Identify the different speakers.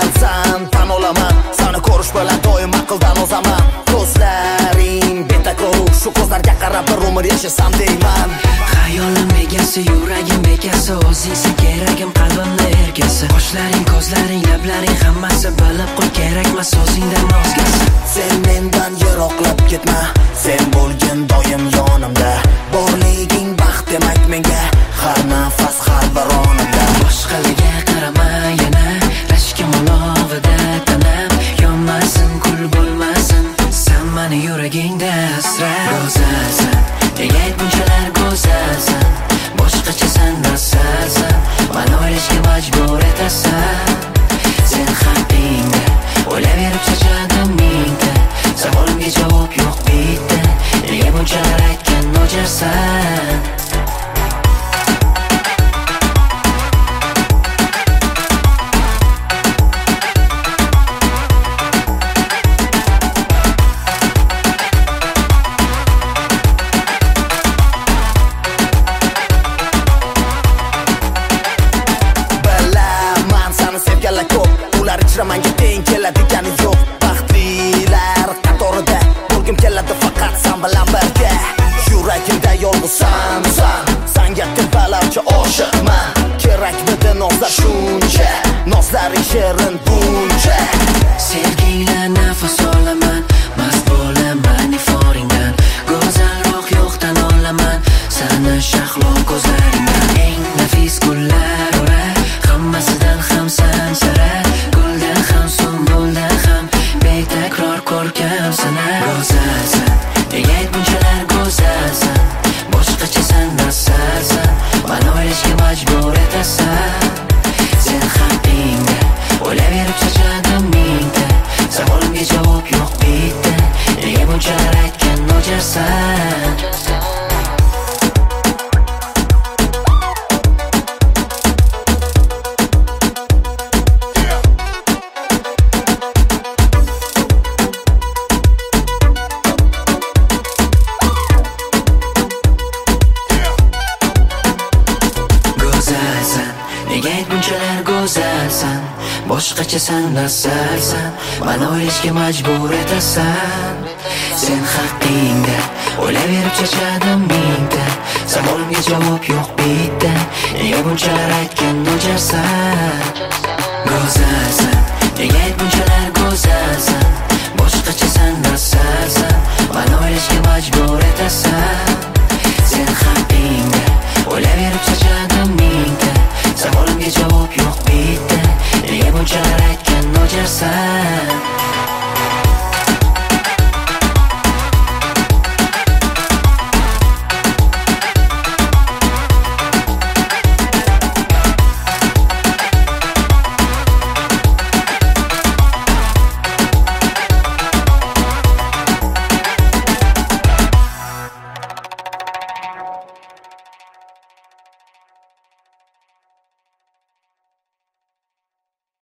Speaker 1: go'zalsan, tan olaman. Seni ko'rish bilan doim aqldan ozaman. Ko'zlaring betakror, shu ko'zlarga qarab bir umr yashasam deyman.
Speaker 2: Xayolim egasi, yuragim bekasi, o'zingsan keragim, qalbimni erkasi. Qoshlaring, ko'zlaring, lablaring hammasi bilib qo'y, kerakmas o'zingdan o'zgasi.
Speaker 1: Sen mendan yiroqlab ketma, sen bo'lgin doim yonimda. Borliging baxt demak menga, har nafas, har bir onimda.
Speaker 2: Boshqalarga qarama yana, rashkim olovida tanam yonmasin, kul bo'lmasin, sen mani yuragingda asra. Go'zalsan, nega bunchalar go'zalsan, boshqachasan, nasarsan, mani o'ylashga majbur etasan. Sen haqingda o'ylaverib charchadim mingta, savolimga javob yo'q bitta. Nega bunchalar aytgan nojarsan?
Speaker 1: Ular ichra menga teng keladigani yo'q. Baxtlilar qatorida bo'lgim keladi faqat sen bilan birga. Yuragimda yolg'izsan sen, senga tepalarcha oshiqman. Kerakmidi nozlar shuncha, nozlaring shirin buncha.
Speaker 2: Sevgingla nafas olaman, mast bo'laman iforingdan. Go'zalroq yo'qdan olaman, seni shahlo ko'zlaringdan. Eng nafis gullar ora, hammasidan ham sen sara. Guldan ham sumbuldan ham betakror ko'rkam sana. Go'zalsan, nega bunchalar go'zalsan, boshqachasan, nasarsan, mani o'ylashga majbur etasan. Sen haqingda o'ylaverib charchadim mingta, savolimga javob yo'q bitta. Nega bunchalar aytgan nojarsan? Nega bunchalar go'zalsan, boshqachasan, nasarsan, mani o'ylashga majbur etasan. Sen haqingda o'ylaverib charchadim mingta, savolimga javob yo'q bitta. Nega bunchalar aytgan nojarsan? Go'zalsan